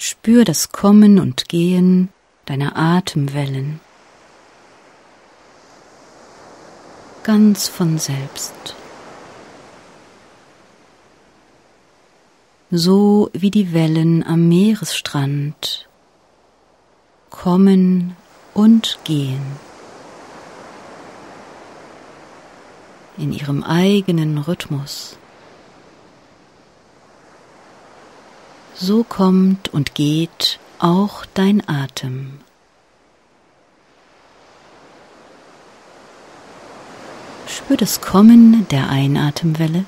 Spür das Kommen und Gehen deiner Atemwellen ganz von selbst. So wie die Wellen am Meeresstrand kommen und gehen, in ihrem eigenen Rhythmus. So kommt und geht auch dein Atem. Spür das Kommen der Einatemwelle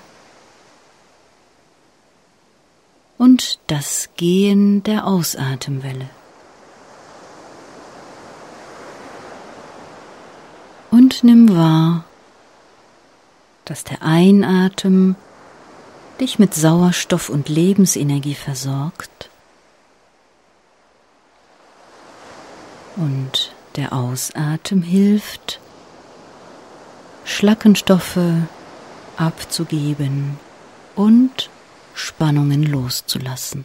und das Gehen der Ausatemwelle. Und nimm wahr, dass der Einatem dich mit Sauerstoff und Lebensenergie versorgt und der Ausatem hilft, Schlackenstoffe abzugeben und Spannungen loszulassen.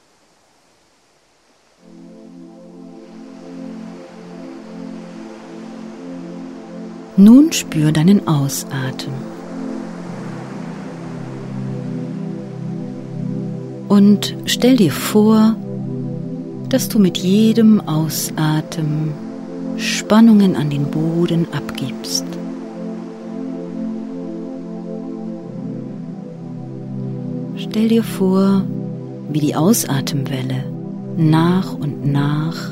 Nun spür deinen Ausatmen und stell dir vor, dass du mit jedem Ausatmen Spannungen an den Boden abgibst. Stell dir vor, wie die Ausatemwelle nach und nach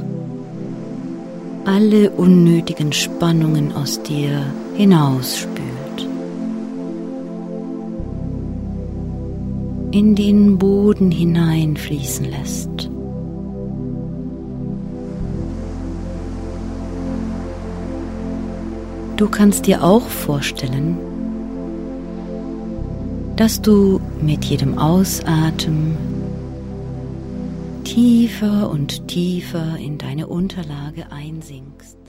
alle unnötigen Spannungen aus dir hinausspült, in den Boden hineinfließen lässt. Du kannst dir auch vorstellen, dass du mit jedem Ausatmen tiefer und tiefer in deine Unterlage einsinkst.